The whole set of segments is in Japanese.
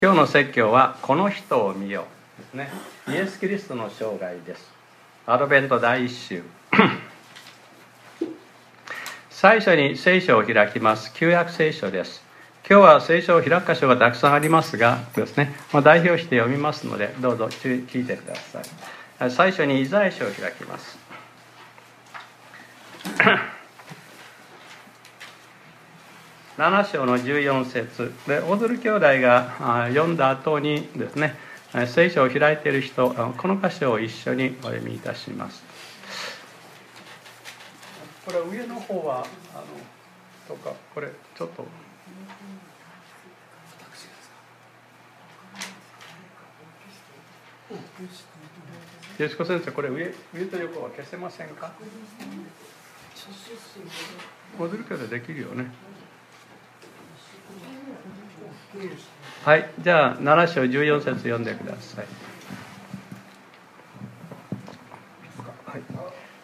今日の説教はこの人を見よですね。イエス・キリストの生涯です。アドベント第1週最初に聖書を開きます。旧約聖書です。今日は聖書を開く箇所がたくさんありますがですね、代表して読みますのでどうぞ聞いてください。最初にイザヤ書を開きます。7章の14節で、オズル兄弟が読んだ後にですね、聖書を開いている人、この箇所を一緒にお読みいたします。これ上の方はとか、これちょっとよしこ先生、これ上と横は消せませんか？オズル兄弟できるよね。はい、じゃあ7章14節読んでください。はい、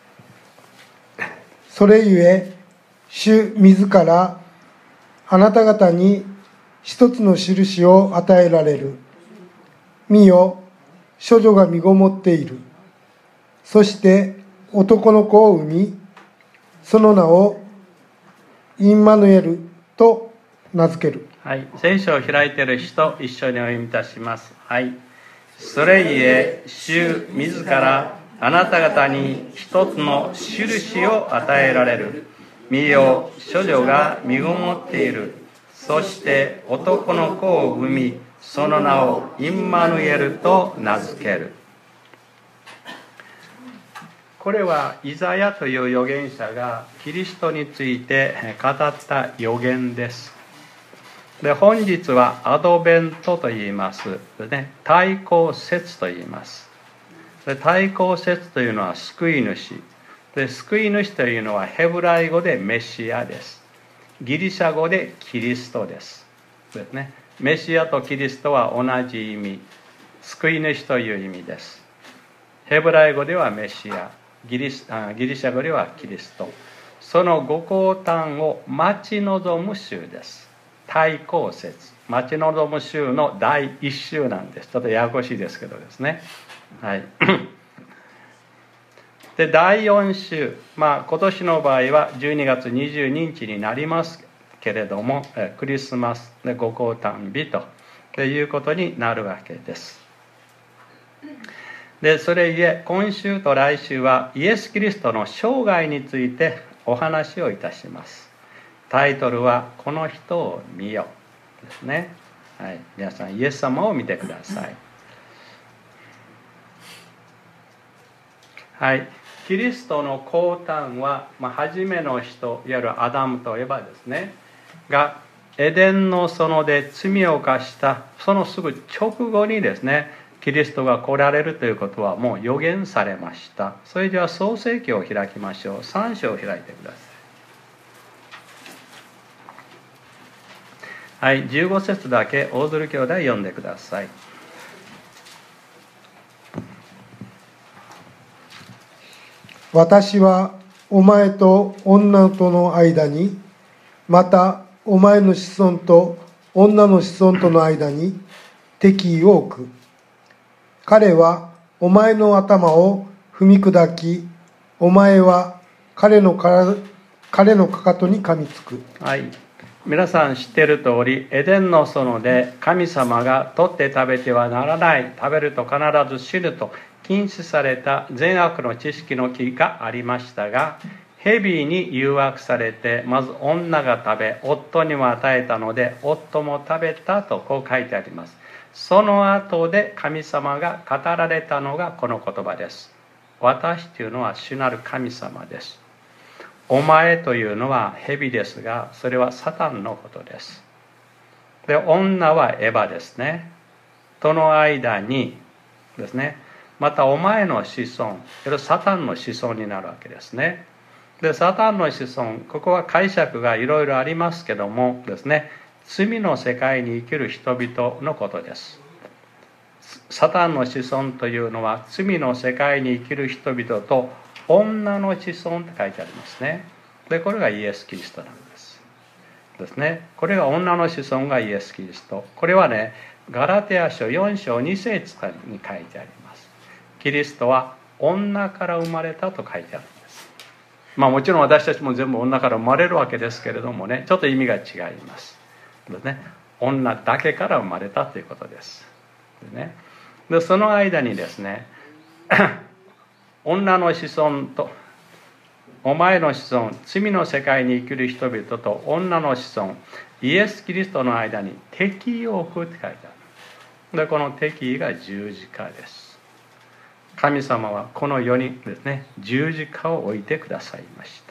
それゆえ主自らあなた方に一つの印を与えられる。見よ、処女が身ごもっている。そして男の子を産み、その名をインマヌエルと名付ける。 はい、聖書を開いている人、一緒にお読みいたします。はい。それゆえ主自らあなた方に一つの印を与えられる。見よ、処女が身ごもっている。そして男の子を産み、その名をインマヌエルと名付ける。これはイザヤという預言者がキリストについて語った預言です。で、本日はアドベントと言います。で、対抗節と言います。で、対抗節というのは救い主。で、救い主というのはヘブライ語でメシアです。ギリシャ語でキリストです。ですね。メシアとキリストは同じ意味。救い主という意味です。ヘブライ語ではメシア、ギリシャ語ではキリスト。そのご降誕を待ち望む週です。対抗節、待ち望む週の第1週なんです。ちょっとややこしいですけどですね。はい。で、第4週、今年の場合は12月22日になりますけれども、クリスマスでご降誕日ということになるわけです。で、それゆえ今週と来週はイエス・キリストの生涯についてお話をいたします。タイトルはこの人を見よですね。はい、皆さんイエス様を見てください。はい、キリストの降誕は、初めの人、いわゆるアダムといえばですねがエデンの園で罪を犯したそのすぐ直後にですね、キリストが来られるということはもう予言されました。それでは創世記を開きましょう。3章を開いてください。はい、15節だけ大鶴兄弟読んでください。 私はお前と女との間に、またお前の子孫と女の子孫との間に敵意を置く。彼はお前の頭を踏み砕き、お前は彼のかかとに噛みつく。 はい、皆さん知っている通り、エデンの園で神様が取って食べてはならない、食べると必ず死ぬと禁止された善悪の知識の木がありましたが、蛇に誘惑されてまず女が食べ、夫にも与えたので夫も食べたとこう書いてあります。その後で神様が語られたのがこの言葉です。私というのは主なる神様です。お前というのは蛇ですが、それはサタンのことです。で、女はエヴァですね。との間にですね、またお前の子孫、サタンの子孫になるわけですね。で、サタンの子孫、ここは解釈がいろいろありますけどもですね、罪の世界に生きる人々のことです。サタンの子孫というのは罪の世界に生きる人々と女の子孫って書いてありますね。で、これがイエス・キリストなんですね。これが女の子孫がイエス・キリスト。これはね、 ガラテヤ書4章2節に書いてあります。キリストは女から生まれたと書いてあるんです。もちろん私たちも全部女から生まれるわけですけれどもね、ちょっと意味が違います。でね、女だけから生まれたということです。でその間にですね女の子孫とお前の子孫、罪の世界に生きる人々と女の子孫イエス・キリストの間に敵意を置くって書いてある。でこの敵意が十字架です。神様はこの世にですね十字架を置いてくださいました。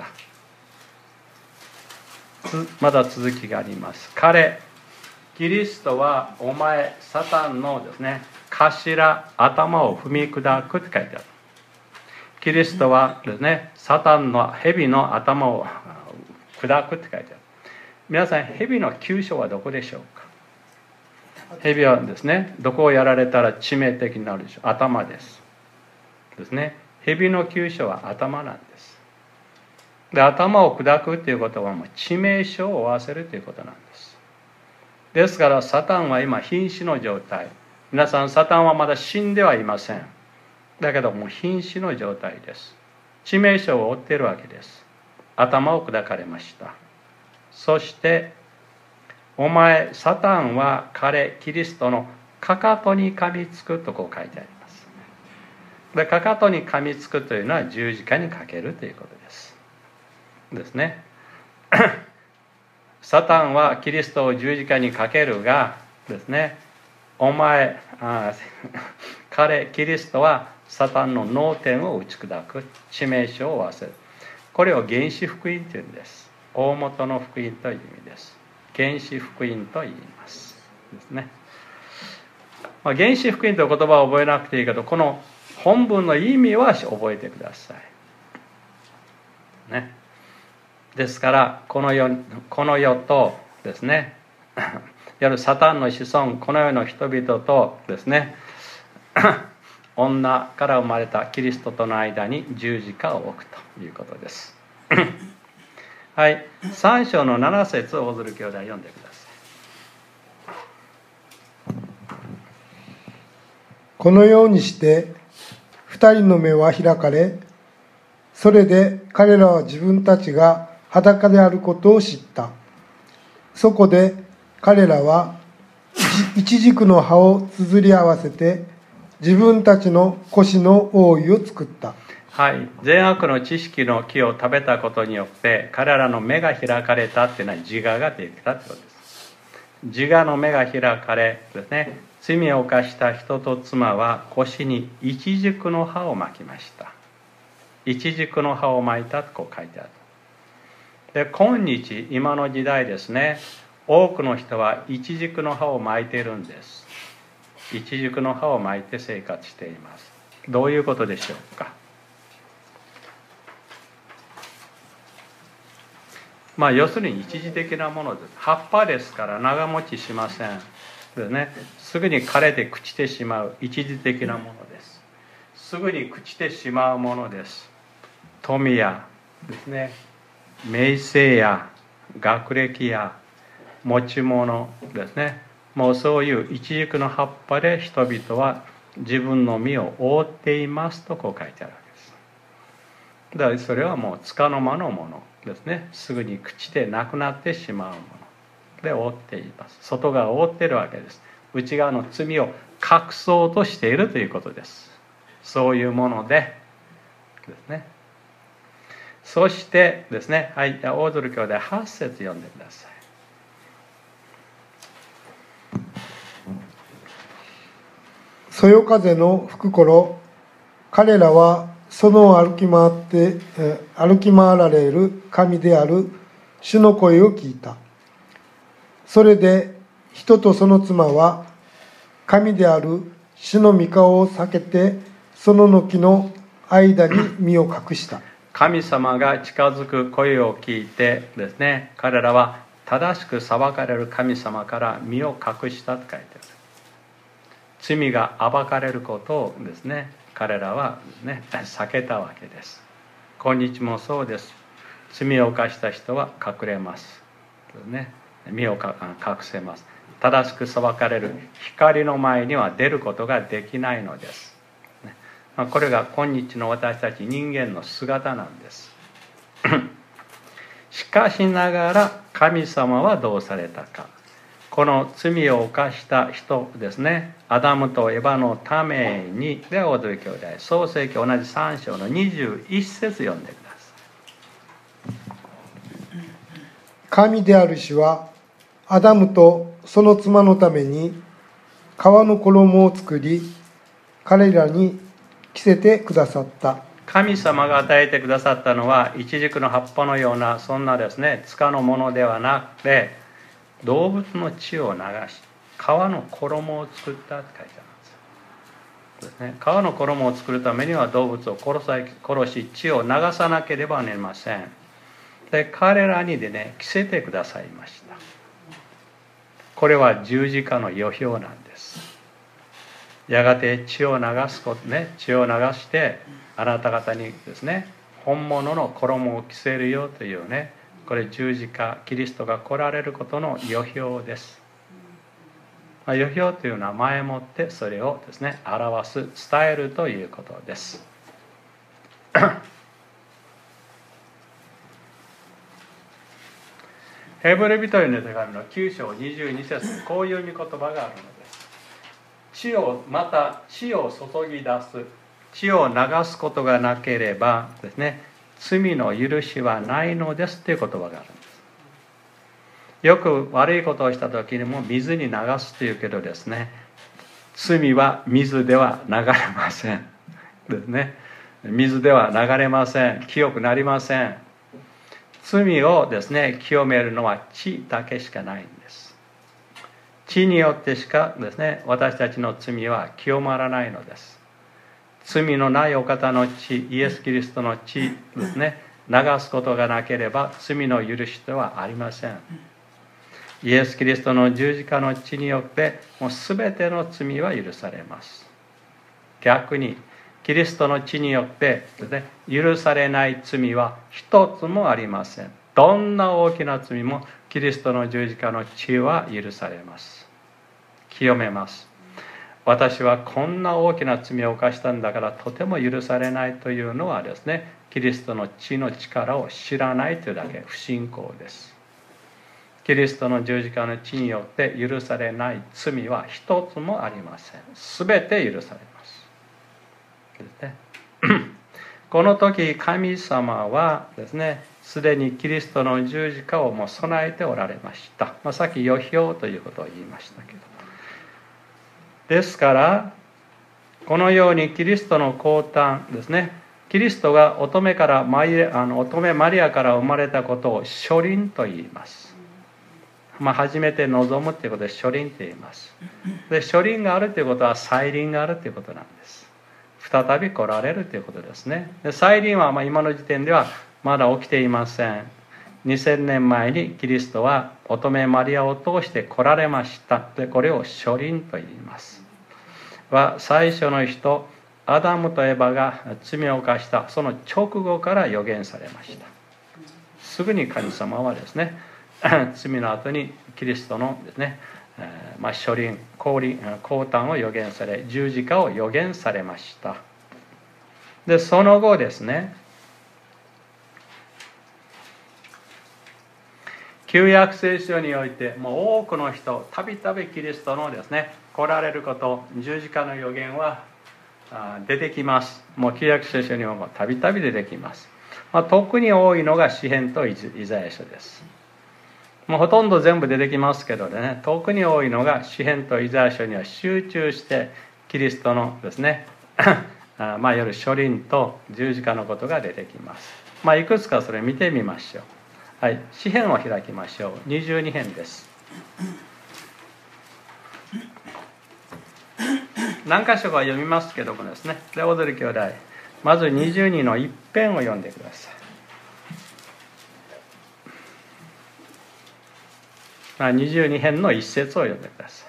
まだ続きがあります。キリストはお前サタンのですね頭を踏み砕くって書いてある。キリストはですねサタンの蛇の頭を砕くって書いてある。皆さん、蛇の急所はどこでしょうか。蛇はですねどこをやられたら致命的になるでしょう。頭ですね。蛇の急所は頭なんです。で頭を砕くということはもう致命傷を負わせるということなんです。ですからサタンは今瀕死の状態。皆さん、サタンはまだ死んではいません。だけどもう瀕死の状態です。致命傷を負っているわけです。頭を砕かれました。そしてお前サタンはキリストのかかとに噛みつくとこう書いてあります。でかかとに噛みつくというのは十字架にかけるということですね。サタンはキリストを十字架にかけるがですね、キリストはサタンの脳天を打ち砕く、致命傷を負わせる。これを原始福音というんです。大元の福音という意味です。原始福音と言いますですね。原始福音という言葉を覚えなくていいけど、この本文の意味は覚えてくださいね。ですからこの世とですねいわゆるサタンの子孫、この世の人々とですね女から生まれたキリストとの間に十字架を置くということですはい、3章の7節を大鶴兄弟読んでください。 このようにして二人の目は開かれ、それで彼らは自分たちが裸であることを知った。そこで彼らは一軸の葉をつづり合わせて自分たちの腰の覆いを作った。 はい、善悪の知識の木を食べたことによって彼らの目が開かれたっていうのは自我ができたということです。自我の目が開かれですね、罪を犯した人と妻は腰に一軸の葉を巻きました。一軸の葉を巻いたとこう書いてある。で今日今の時代ですね、多くの人は一軸の葉を巻いているんです。一軸の葉を巻いて生活しています。どういうことでしょうか。要するに一時的なものです。葉っぱですから長持ちしませんですね。すぐに枯れて朽ちてしまう一時的なものです。すぐに朽ちてしまうものです。富やですね、名声や学歴や持ち物ですね、もうそういう一軸の葉っぱで人々は自分の身を覆っていますとこう書いてあるわけです。だからそれはもう束の間のものですね。すぐに朽ちてなくなってしまうもので覆っています。外側を覆っているわけです。内側の罪を隠そうとしているということです。そういうものでですね。そしてですね、はい、大鶴兄弟8節読んでください。 そよ風の吹く頃、彼らはその歩き回られる神である主の声を聞いた。それで人とその妻は神である主の御顔を避けてその軒の間に身を隠した。 神様が近づく声を聞いてですね、彼らは正しく裁かれる神様から身を隠したと書いてある。罪が暴かれることをですね、彼らはね避けたわけです。今日もそうです。罪を犯した人は隠れます、ね、身を隠せます。 正しく裁かれる光の前には出ることができないのです。これが今日の私たち人間の姿なんです。しかしながら神様はどうされたか。この罪を犯した人ですね、アダムとエバのために、では踊り兄弟、創世記同じ3章の21節読んでください。 神である主はアダムとその妻のために革の衣を作り、彼らに着せてくださった。 神様が与えてくださったのはイチジクの葉っぱのようなそんなですね塚のものではなくて、動物の血を流し革の衣を作ったって書いてあるんですね。革の衣を作るためには動物を殺し血を流さなければなりません。で彼らにでね着せてくださいました。これは十字架の予表なんです。やがて血を流すことね、血を流してあなた方にですね本物の衣を着せるよというね、これ十字架、キリストが来られることの予表です。予表というのは前もってそれをですね表す、伝えるということです。ヘブル人への手紙の9章22節にこういう御言葉があるのです。また血を注ぎ出す、血を流すことがなければですね罪の許しはないのですという言葉があるんです。よく悪いことをした時にも水に流すというけどですね、罪は水では流れませんですね。水では流れません。清くなりません。罪をですね清めるのは血だけしかないんです。血によってしかですね私たちの罪は清まらないのです。罪のないお方の血、イエス・キリストの血ですね流すことがなければ罪の許しではありません。イエス・キリストの十字架の血によってもう全ての罪は許されます。逆にキリストの血によってですね許されない罪は一つもありません。どんな大きな罪もキリストの十字架の血は許されます。清めます。私はこんな大きな罪を犯したんだからとても許されないというのはですねキリストの血の力を知らないというだけ、不信仰です。キリストの十字架の血によって許されない罪は一つもありません。すべて許されますですね。この時神様はですねすでにキリストの十字架をもう備えておられました。さっき予表ということを言いましたけど、ですからこのようにキリストの降誕ですね、キリストが乙女マリアから生まれたことを初臨と言います。初めて望むということで初臨と言います。で初臨があるということは再臨があるということなんです。再び来られるということですね。で再臨は今の時点ではまだ起きていません。2000年前にキリストは乙女マリアを通して来られました。でこれを初臨と言います。最初の人アダムとエバが罪を犯したその直後から予言されました。すぐに神様はですね罪の後にキリストのですね初臨降誕を予言され、十字架を予言されました。でその後ですね旧約聖書においてもう多くの人たびたびキリストのですね来られること、十字架の予言は出てきます。もう旧約聖書にもたびたび出てきます。特に多いのが詩編とイザヤ書です。もうほとんど全部出てきますけどね、特に多いのが詩編とイザヤ書には集中してキリストのですねいわゆる初臨と十字架のことが出てきます。いくつかそれ見てみましょう。はい、詩編を開きましょう。22編です。何箇所か読みますけどもですね、で踊り兄弟、まず22の一編を読んでください。22編の一節を読んでください。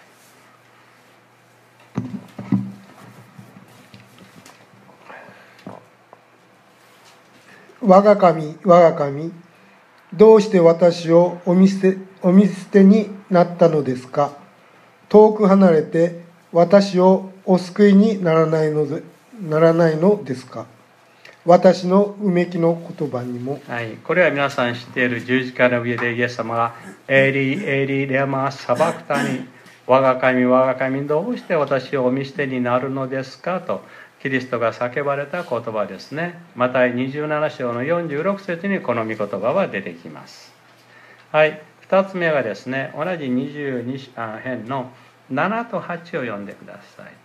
我が神、我が神、どうして私をお見捨てになったのですか。 遠く離れて私をお救いにならないのですか。私のうめきの言葉にも。 はい、これは皆さん知っている十字架の上でイエス様がエリエリレマサバクタに、我が神我が神どうして私をお見捨てになるのですかとキリストが叫ばれた言葉ですね。マタイ27章の46節にこの御言葉は出てきます。はい、2つ目がですね、同じ22編の7と8を読んでください。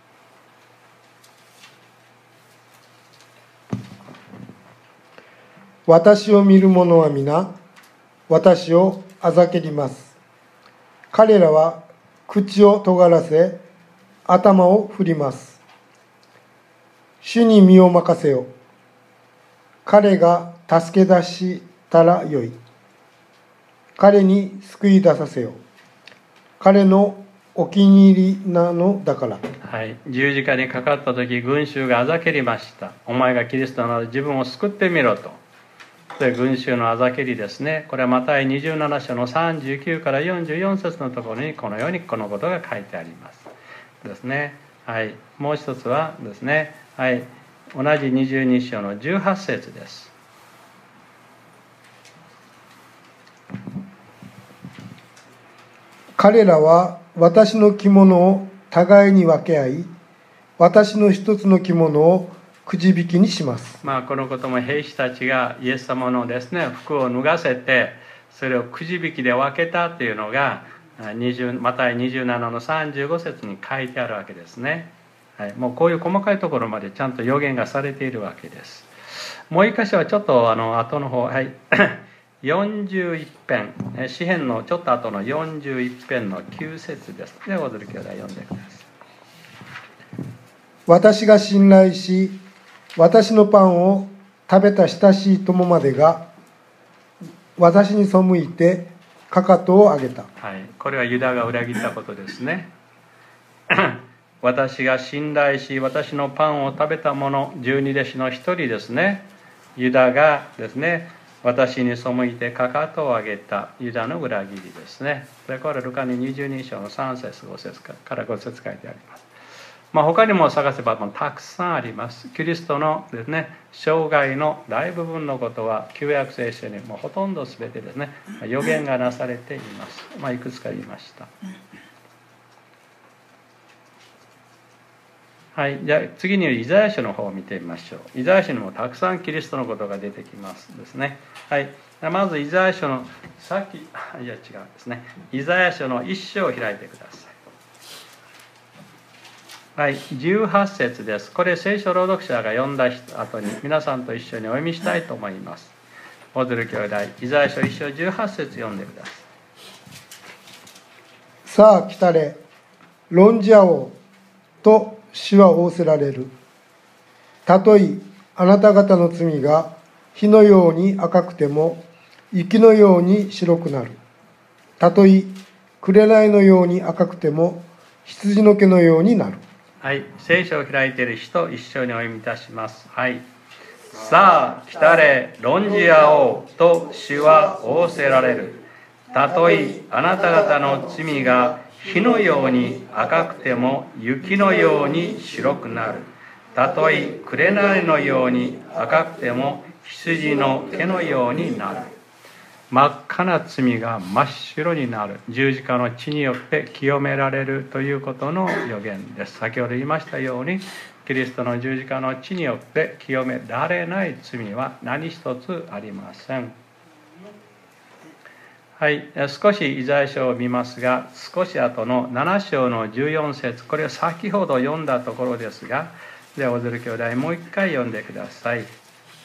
私を見る者は皆私をあざけります。彼らは口を尖らせ頭を振ります。主に身を任せよ。彼が助け出したらよい。彼に救い出させよ。彼のお気に入りなのだから。 はい、十字架にかかった時群衆があざけりました。お前がキリストなら自分を救ってみろと。群衆のあざけりですね。これはマタイ27章の39から44節のところにこのようにこのことが書いてありますですね。はい、もう一つはですね、はい、同じ22章の18節です。 彼らは私の着物を互いに分け合い、私の一つの着物をくじ引きにします。 このことも兵士たちがイエス様のですね、服を脱がせてそれをくじ引きで分けたというのがマタイ27の35節に書いてあるわけですね。はい、もうこういう細かいところまでちゃんと予言がされているわけです。もう一箇所はちょっと後の方、はい、41編、詩編のちょっと後の41編の9節です。では、大鶴兄弟読んでください。 私が信頼し私のパンを食べた親しい友までが私に背いてかかとを上げた。 はい、これはユダが裏切ったことですね。私が信頼し私のパンを食べた者、十二弟子の一人ですね、ユダがですね、私に背いてかかとを上げたユダの裏切りですね。これはルカに22章の3節5節から5節書いてあります。他にも探せばたくさんあります。キリストのですね、生涯の大部分のことは旧約聖書にもほとんど全てですね、予言がなされています。いくつか言いました。はい、じゃあ次にイザヤ書の方を見てみましょう。イザヤ書にもたくさんキリストのことが出てきますですね。はい、まずイザヤ書の違うですね。イザヤ書の1章を開いてください。はい、18節です。これ聖書朗読者が読んだ後に皆さんと一緒にお読みしたいと思います。大鶴兄弟、イザヤ書1章18節読んでください。 さあ来たれ、論じ合おうと主は仰せられる。たとえあなた方の罪が火のように赤くても雪のように白くなる。たとえ紅のように赤くても羊の毛のようになる。 はい、聖書を開いている人一緒にお読みいたします。はい、さあ来たれ、論じ合おうと主は仰せられる。たとえあなた方の罪が火のように赤くても雪のように白くなる。たとえ紅のように赤くても羊の毛のようになる。真っ赤な罪が真っ白になる。十字架の血によって清められるということの予言です。先ほど言いましたように、キリストの十字架の血によって清められない罪は何一つありません。はい、少しイザヤ書を見ますが、少し後の7章の14節、これは先ほど読んだところですが、では大鶴兄弟もう一回読んでください。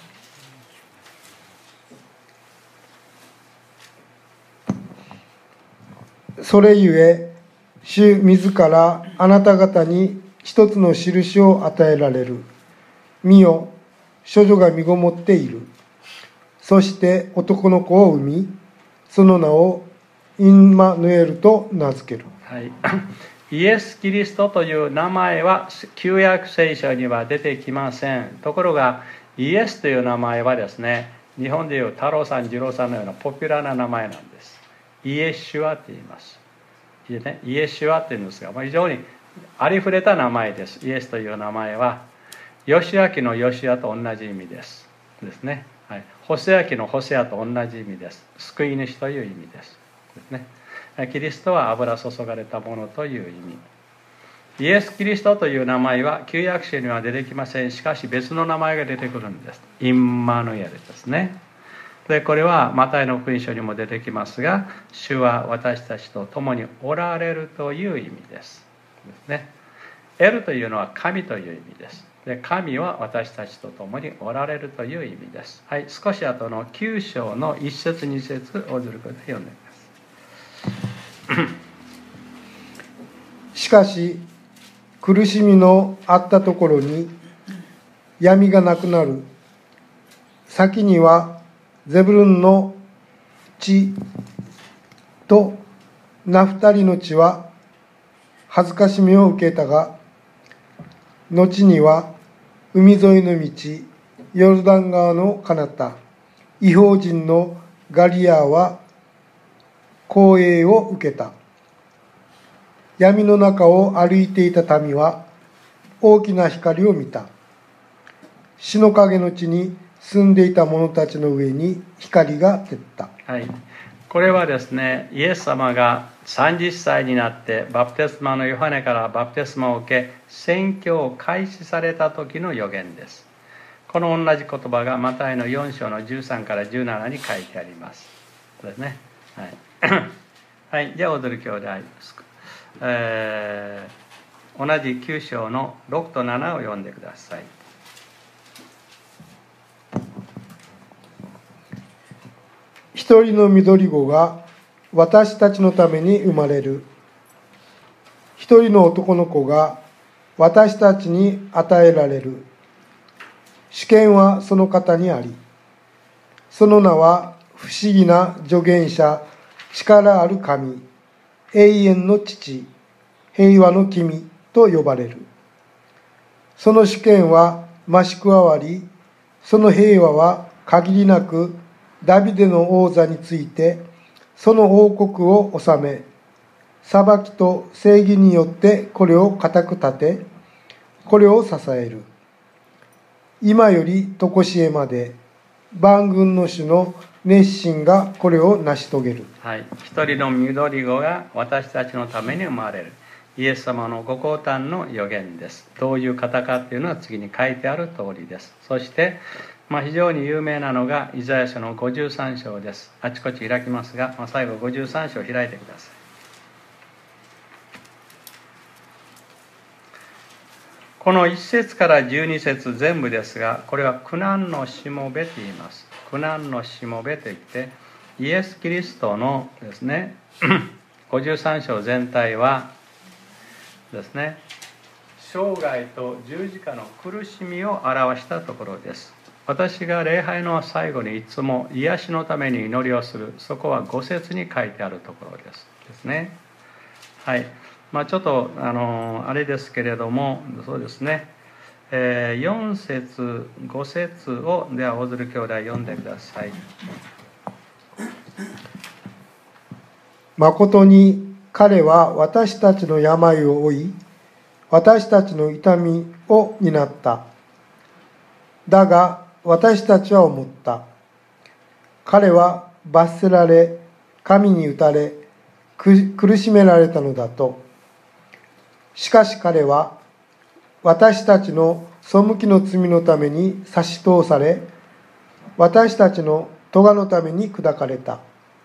それゆえ主自らあなた方に一つの印を与えられる。見よ、処女が身ごもっている。そして男の子を産み、その名をインマヌエルと名付ける。 はい、イエス・キリストという名前は旧約聖書には出てきません。ところがイエスという名前はですね、日本でいう太郎さん、二郎さんのようなポピュラーな名前なんです。イエシュアと言います。 イエシュアというんですが、非常にありふれた名前です。イエスという名前はヨシアキのヨシアと同じ意味ですね。はい、ホセアキのホセアと同じ意味です。救い主という意味ですね。キリストは油注がれたものという意味。イエス・キリストという名前は旧約書には出てきません。しかし別の名前が出てくるんです。インマヌエルですね。でこれはマタイの福音書にも出てきますが、主は私たちと共におられるという意味ですね。エルというのは神という意味です。で神は私たちと共におられるという意味です。はい、少し後の9章の1節2節をずるく読んでみます。 しかし苦しみのあったところに闇がなくなる。先にはゼブルンの地とナフタリの地は恥ずかしみを受けたが、後には海沿いの道、ヨルダン川の彼方、異邦人のガリアは光栄を受けた。闇の中を歩いていた民は大きな光を見た。死の影の地に住んでいた者たちの上に光が照った。 はい、これはですね、イエス様が30歳になってバプテスマのヨハネからバプテスマを受け宣教を開始された時の予言です。この同じ言葉がマタイの4章の13から17に書いてあります。そうですね。はい。はい、じゃあ踊る兄弟、同じ9章の6と7を読んでください。 一人の緑子が私たちのために生まれる。一人の男の子が私たちに与えられる。主権はその方にあり、その名は不思議な助言者、力ある神、永遠の父、平和の君と呼ばれる。その主権は増し加わり、その平和は限りなくダビデの王座について、その王国を治め、裁きと正義によってこれを固く立て、これを支える。今より常しえまで、万軍の主の熱心がこれを成し遂げる。 はい、一人の緑子が私たちのために生まれる。イエス様のご降誕の予言です。どういう方かというのは次に書いてある通りです。そして、非常に有名なのがイザヤ書の53章です。あちこち開きますが、最後53章を開いてください。この1節から12節全部ですが、これは苦難のしもべと言います。苦難のしもべといって、イエス・キリストのですね53章全体はですね、生涯と十字架の苦しみを表したところです。私が礼拝の最後にいつも癒しのために祈りをする、そこは5節に書いてあるところですね。はい、ちょっとあれですけれども、そうですね、4節5節をでは大鶴兄弟読んでください。 誠に彼は私たちの病を負い、私たちの痛みを担った。だが私たちは思った。彼は罰せられ、神に打たれ、苦しめられたのだと。しかし彼は私たちの背きの罪のために差し通され、私たちの咎のために砕かれた。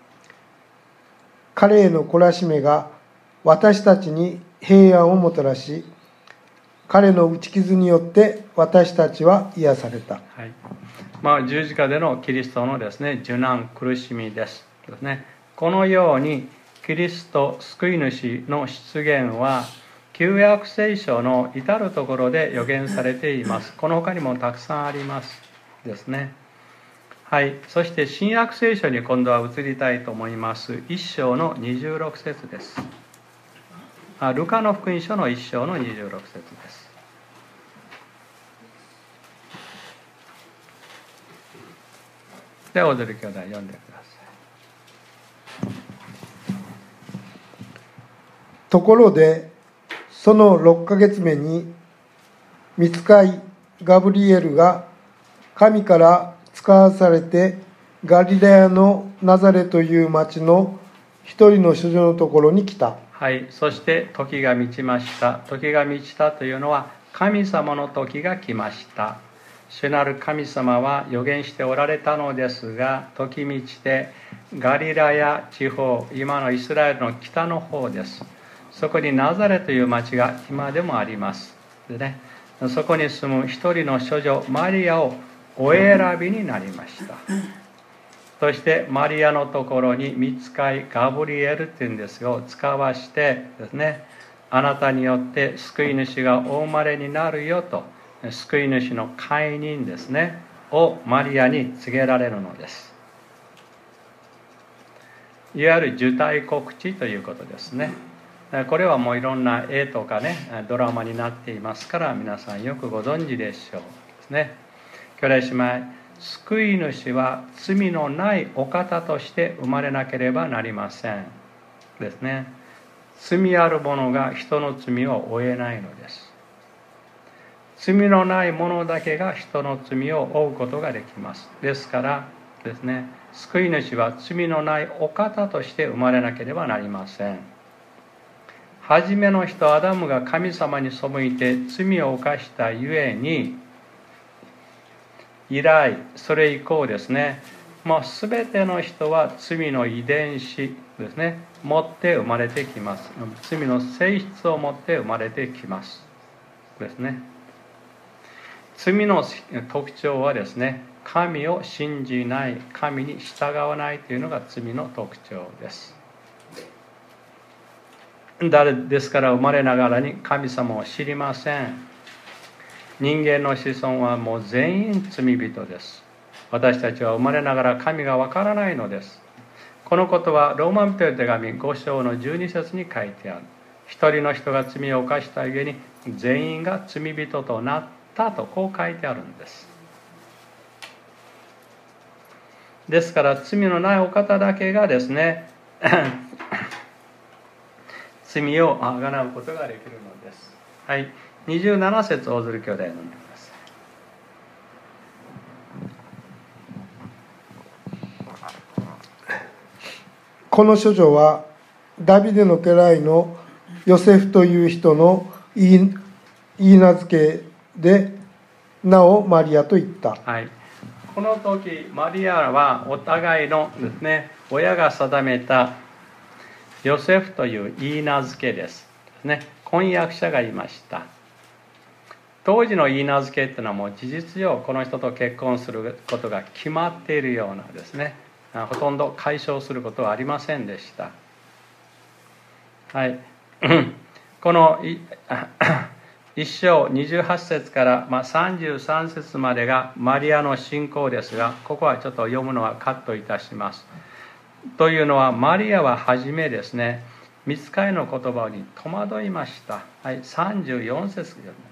彼への懲らしめが私たちに平安をもたらし、彼の打ち傷によって私たちは癒された。 はい、十字架でのキリストのですね、受難苦しみですね。このようにキリスト救い主の出現は旧約聖書の至るところで予言されています。この他にもたくさんありますですね。はい、そして新約聖書に今度は移りたいと思います。1章の26節です。ルカの福音書の1章の26節です。では、踊る兄弟読んでください。 ところでその6ヶ月目に御使いガブリエルが神から使わされてガリラヤのナザレという町の一人の処女のところに来た。 はい、そして時が満ちました。時が満ちたというのは神様の時が来ました。主なる神様は予言しておられたのですが、時満ちてガリラヤ地方、今のイスラエルの北の方です。そこにナザレという町が今でもあります。でね、そこに住む一人の処女マリアをお選びになりました。そしてマリアのところに御使いガブリエルというんですよ、使わしてですね、あなたによって救い主がお生まれになるよと、救い主の解任ですねをマリアに告げられるのです。いわゆる受胎告知ということですね。これはもういろんな絵とかね、ドラマになっていますから、皆さんよくご存知でしょうですね。兄弟姉妹、救い主は罪のないお方として生まれなければなりませんですね。罪ある者が人の罪を負えないのです。罪のない者だけが人の罪を負うことができます。ですからですね、救い主は罪のないお方として生まれなければなりません。初めの人アダムが神様に背いて罪を犯したゆえに、以来それ以降ですね、もう全ての人は罪の遺伝子ですね持って生まれてきます。罪の性質を持って生まれてきますですね。罪の特徴はですね、神を信じない、神に従わないというのが罪の特徴です。ですから生まれながらに神様を知りません。人間の子孫はもう全員罪人です。私たちは生まれながら神がわからないのです。このことはローマ人への手紙5章の12節に書いてある。一人の人が罪を犯したゆえに全員が罪人となったとこう書いてあるんです。ですから罪のないお方だけがですね罪をあがなうことができるのです。はい、27節大鶴兄弟読んでください。 この処女はダビデの家来のヨセフという人の言い名付けで名をマリアと言った。 はい、この時マリアはお互いのですね、親が定めたヨセフという言い名付けですね。婚約者がいました。当時の言い名付けっていうのはもう事実上この人と結婚することが決まっているようなですね、ほとんど解消することはありませんでした。はい、この1章28節から33節までがマリアの信仰ですが、ここはちょっと読むのはカットいたします。というのは、マリアははじめですね、御使いの言葉に戸惑いました。はい、34節読む。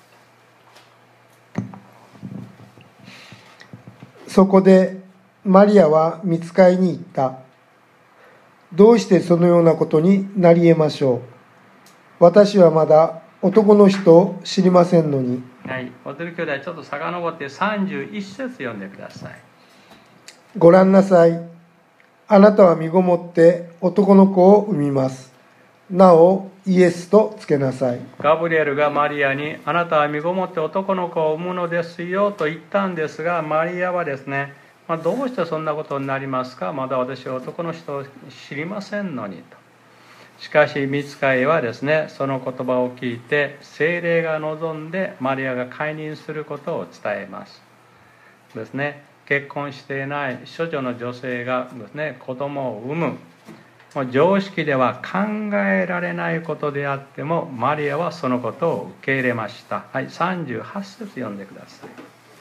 そこでマリアは御使いに言った。どうしてそのようなことになり得ましょう。私はまだ男の人を知りませんのに。 はい、おてる兄弟ちょっと遡って31節読んでください。 ご覧なさい。あなたは身ごもって男の子を産みます。名をイエスとつけなさい。 ガブリエルがマリアに、あなたは身ごもって男の子を産むのですよと言ったんですが、マリアはですね、どうしてそんなことになりますか、まだ私は男の人を知りませんのにと。しかし御使いはですね、その言葉を聞いて聖霊が望んでマリアが解任することを伝えますですね。結婚していない処女の女性がですね、子供を産む、もう常識では考えられないことであっても、マリアはそのことを受け入れました。はい、38節読んでください。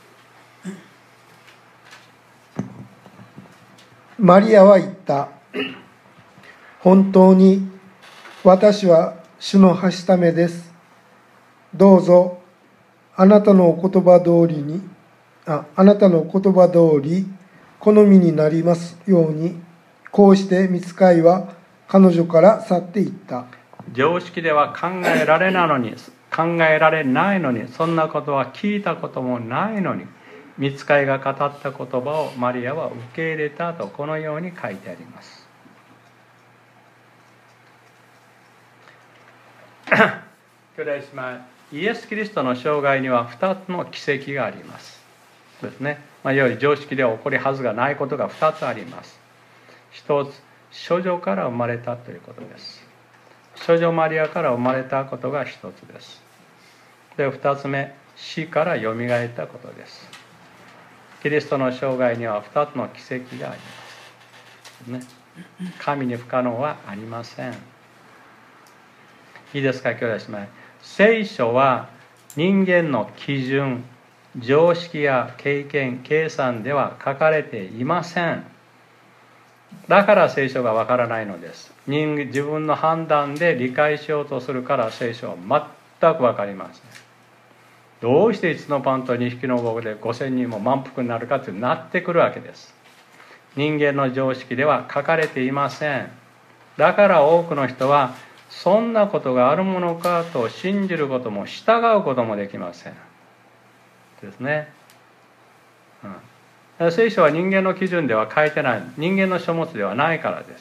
マリアは言った。本当に私は主のはしためです。どうぞあなたのお言葉通り好みになりますように。こうして御使いは彼女から去っていった。 常識では考えられないのに、そんなことは聞いたこともないのに、御使いが語った言葉をマリアは受け入れたと、このように書いてあります。兄弟姉妹、イエス・キリストの生涯には2つの奇跡がありますですね。いわゆる常識では起こるはずがないことが2つあります。一つ、処女から生まれたということです。処女マリアから生まれたことが一つです。で、2つ目、死からよみがえったことです。キリストの生涯には2つの奇跡があります、ね、神に不可能はありません。いいですか、兄弟姉妹。聖書は人間の基準、常識や経験、計算では書かれていません。だから聖書がわからないのです。自分の判断で理解しようとするから聖書は全くわかりません。どうして5つのパンと2匹の魚で5000人も満腹になるかってなってくるわけです。人間の常識では書かれていません。だから多くの人はそんなことがあるものかと信じることも従うこともできませんですね、聖書は人間の基準では書いてない、人間の書物ではないからです。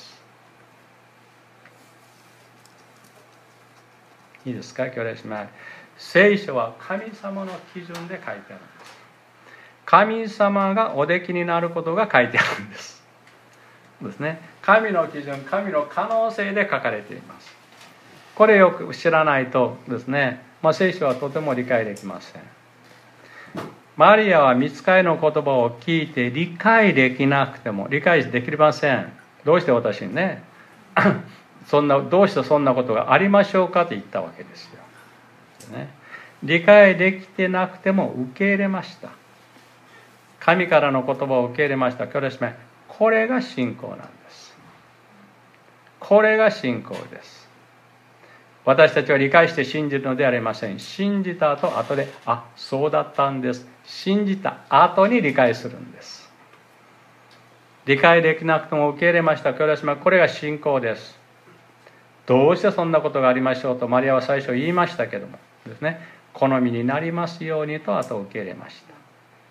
いいですか、兄弟姉妹。聖書は神様の基準で書いてあるんです。神様がおできになることが書いてあるんですですね。神の基準、神の可能性で書かれています。これよく知らないとですね、聖書はとても理解できません。マリアは御使いの言葉を聞いて理解できなくても、理解できません。どうして私にねどうしてそんなことがありましょうかと言ったわけですよ、ね、理解できてなくても受け入れました。神からの言葉を受け入れました。兄弟姉妹、これが信仰なんです。これが信仰です。私たちは理解して信じるのではありません。信じた後で、そうだったんです。信じた後に理解するんです。理解できなくても受け入れました。兄弟姉妹、これが信仰です。どうしてそんなことがありましょうとマリアは最初言いましたけどもですね、好みになりますようにと後を受け入れました。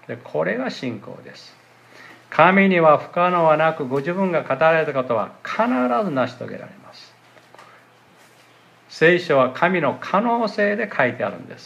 で、これが信仰です。神には不可能はなく、ご自分が語られたことは必ず成し遂げられます。聖書は神の可能性で書いてあるんです。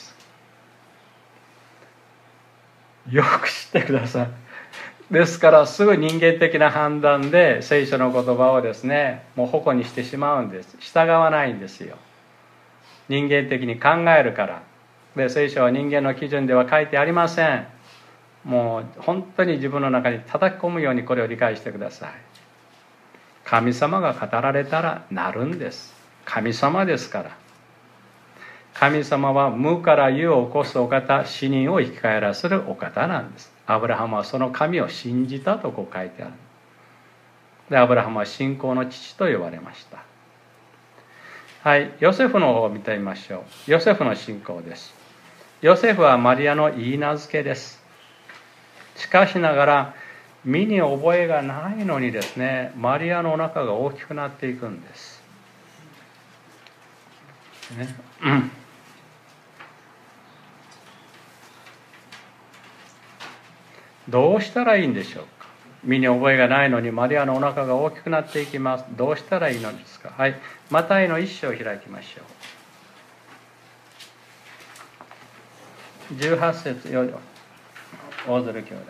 よく知ってください。ですからすぐ人間的な判断で聖書の言葉をですね、もう矛にしてしまうんです。従わないんですよ。人間的に考えるから。で、聖書は人間の基準では書いてありません。もう本当に自分の中に叩き込むようにこれを理解してください。神様が語られたらなるんです。神様ですから。神様は無から有を起こすお方、死人を生き返らせるお方なんです。アブラハムはその神を信じたとこう書いてある。で、アブラハムは信仰の父と呼ばれました。はい、ヨセフの方を見てみましょう。ヨセフの信仰です。ヨセフはマリアの言い名付けです。しかしながら身に覚えがないのにですね、マリアのお腹が大きくなっていくんです、ね、どうしたらいいんでしょうか。身に覚えがないのにマリアのお腹が大きくなっていきます。どうしたらいいのですか。はい、マタイの一章を開きましょう。18節より大鶴兄弟。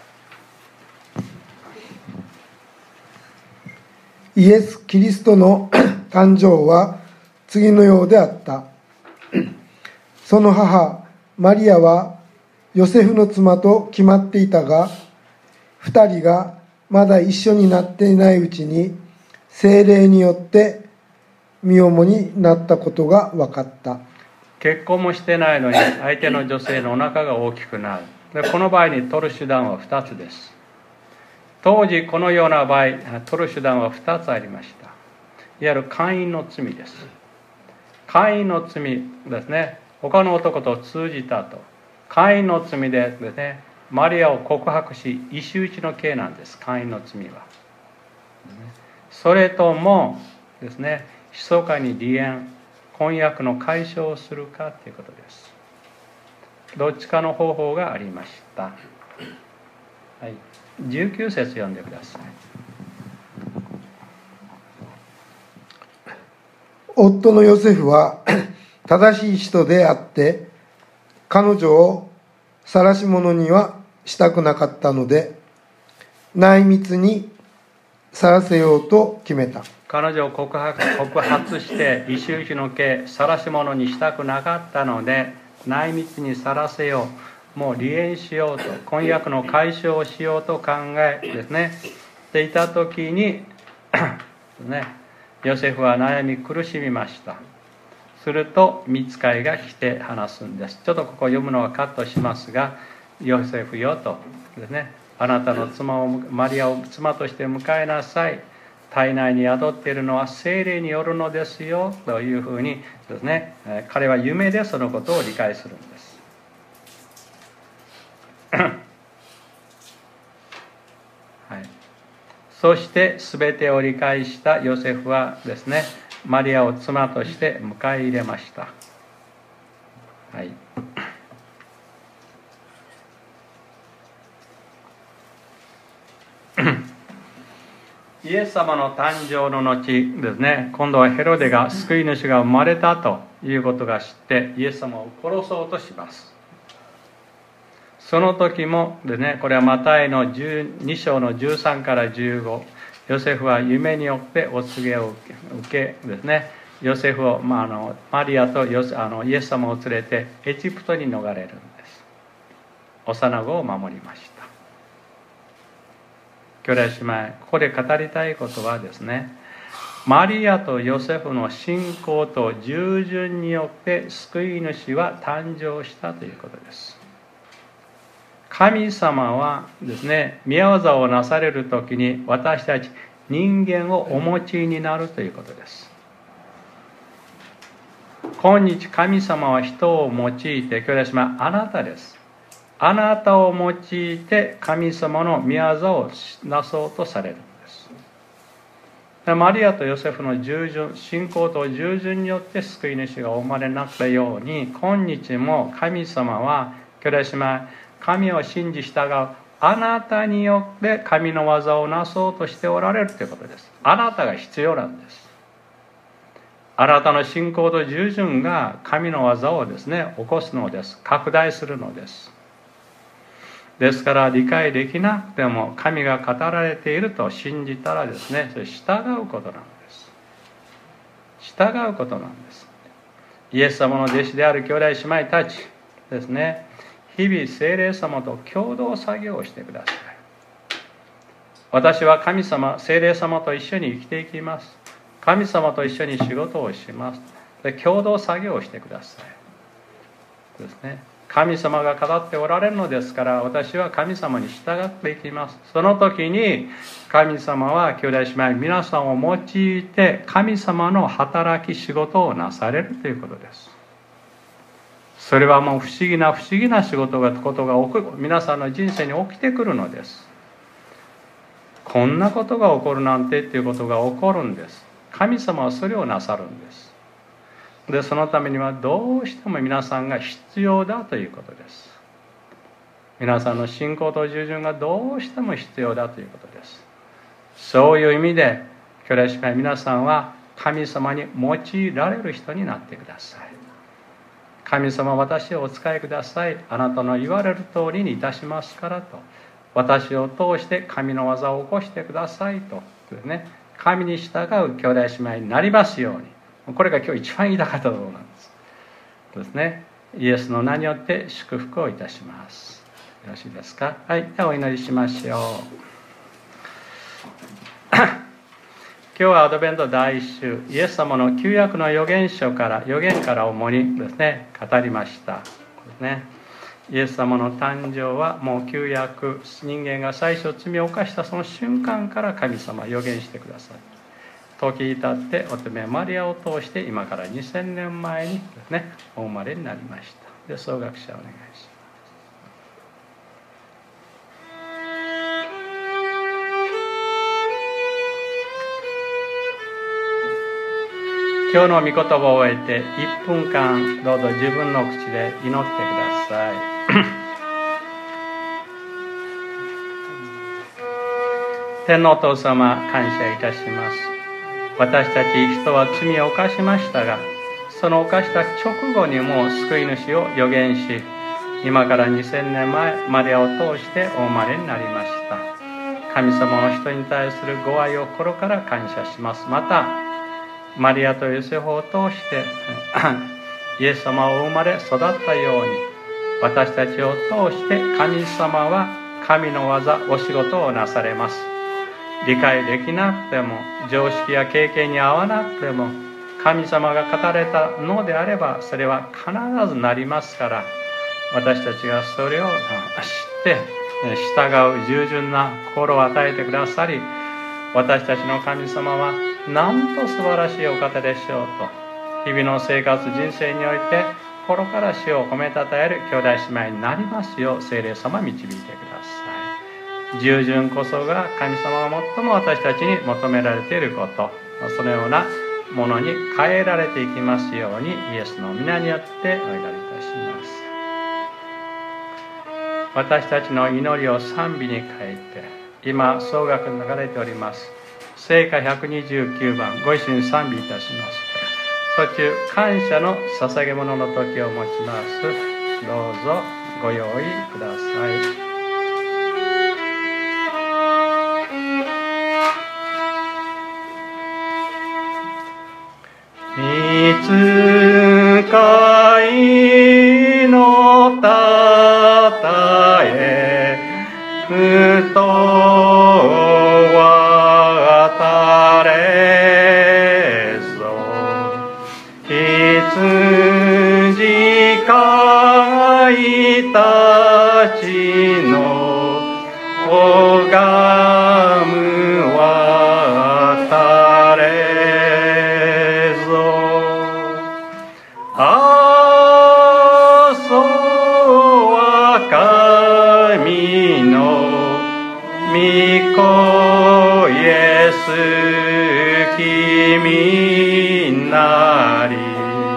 イエス・キリストの誕生は次のようであった。その母マリアはヨセフの妻と決まっていたが、二人がまだ一緒になっていないうちに聖霊によって身重になったことが分かった。 結婚もしてないのに相手の女性のお腹が大きくなる。で、この場合に取る手段は2つです。当時このような場合取る手段は2つありました。いわゆる姦淫の罪です。姦淫の罪ですね。他の男と通じたと、姦淫の罪でですね、マリアを告白し石打ちの刑なんです。姦淫の罪は。それともですね、密かに離縁、 婚約の解消をするかということです。どっちかの方法がありました。はい、19節読んでください。 夫のヨセフは正しい人であって彼女を晒し者にはしたくなかったので内密に晒せようと決めた。 彼女を告発して異臭種の毛晒し者にしたくなかったので内密に晒せよう、もう離縁しようと、婚約の解消をしようと考えですねしていた時にね、ヨセフは悩み苦しみました。すると御使いが来て話すんです。ちょっとここ読むのはカットしますが、ヨセフよとですね、あなたの妻マリアを妻として迎えなさい。体内に宿っているのは聖霊によるのですよというふうにですね、彼は夢でそのことを理解するんです。はい、そして全てを理解したヨセフはですね、マリアを妻として迎え入れました。はい、イエス様の誕生の後ですね、今度はヘロデが救い主が生まれたということが知ってイエス様を殺そうとします。その時もですね、これはマタイの12章の13から15、ヨセフは夢によってお告げを受けですね、ヨセフを、マリアとイエス様を連れてエジプトに逃れるんです。幼子を守りました。兄弟姉妹、ここで語りたいことはですね、マリアとヨセフの信仰と従順によって救い主は誕生したということです。神様はですね、御業をなされる時に私たち人間をお持ちになるということです。今日神様は人を用いて、兄弟姉妹、あなたです。あなたを用いて神様の御業をなそうとされるんです。マリアとヨセフの従順、信仰と従順によって救い主がお生まれになったように、今日も神様は兄弟姉妹、神を信じ従うあなたによって神の技をなそうとしておられるということです。あなたが必要なんです。あなたの信仰と従順が神の技をですね、起こすのです。拡大するのです。ですから理解できなくても神が語られていると信じたらですね、それ従うことなんです。従うことなんです。イエス様の弟子である兄弟姉妹たちですね、日々聖霊様と共同作業をしてください。私は神様、聖霊様と一緒に生きていきます。神様と一緒に仕事をします。で、共同作業をしてください。ですね。神様が語っておられるのですから、私は神様に従っていきます。その時に神様は兄弟姉妹皆さんを用いて神様の働き仕事をなされるということです。それはもう不思議なことが起こる、皆さんの人生に起きてくるのです。こんなことが起こるなんてっていうことが起こるんです。神様はそれをなさるんです。で、そのためにはどうしても皆さんが必要だということです。皆さんの信仰と従順がどうしても必要だということです。そういう意味で兄弟姉妹皆さんは神様に用いられる人になってください。神様、私をお使いください。あなたの言われる通りにいたしますからと。私を通して神の技を起こしてくださいと。ね、神に従う兄弟姉妹になりますように。これが今日一番言いたかったところなんです。ですね。イエスの名によって祝福をいたします。よろしいですか。はい。ではお祈りしましょう。今日はアドベント第1週、イエス様の旧約の預言から主にですね、語りました。ですね。イエス様の誕生はもう旧約、人間が最初罪を犯したその瞬間から神様は預言してください。時至って乙女マリアを通して今から2000年前にですね、お生まれになりました。で、総学者お願いします。 今日の御言葉を終えて1分間どうぞ自分の口で祈ってください。天のお父様、感謝いたします。私たち人は罪を犯しましたが、その犯した直後にも救い主を予言し、今から2000年前マリアを通してお生まれになりました。神様の人に対するご愛を心から感謝します。またマリアとヨセフを通してイエス様を生まれ育ったように、私たちを通して神様は神の技、お仕事をなされます。理解できなくても、常識や経験に合わなくても、神様が語られたのであればそれは必ずなりますから、私たちがそれを知って従う従順な心を与えてくださり、私たちの神様はなんと素晴らしいお方でしょうと、日々の生活人生において心から主を褒めたたえる兄弟姉妹になりますよう聖霊様導いてください。従順こそが神様が最も私たちに求められていること、そのようなものに変えられていきますように、イエスの皆によってお祈りいたします。私たちの祈りを賛美に変えて、今総楽に流れております聖歌129番、ご一緒に賛美いたします。途中感謝の捧げ物の時を持ちます。どうぞご用意ください。いつかいのたたえふと渡れぞ、羊飼いたちの拝む渡れぞ、あそは神の御子イエス君なり、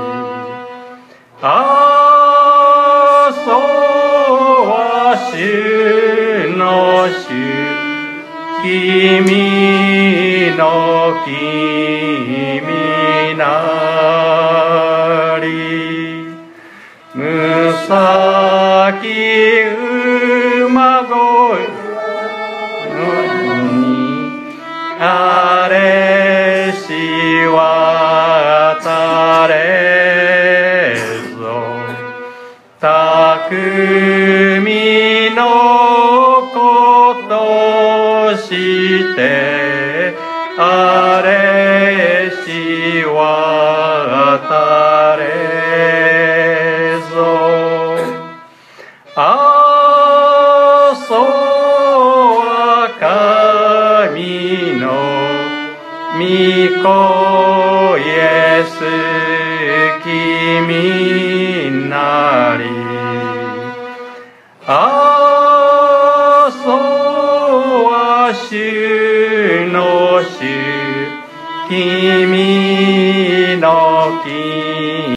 あそは主の主君の君なり、むさき馬子にあれし渡れぞ、匠のことしてあれし渡れぞ、あそは神の御子イエス君なり、あそは主の主君の君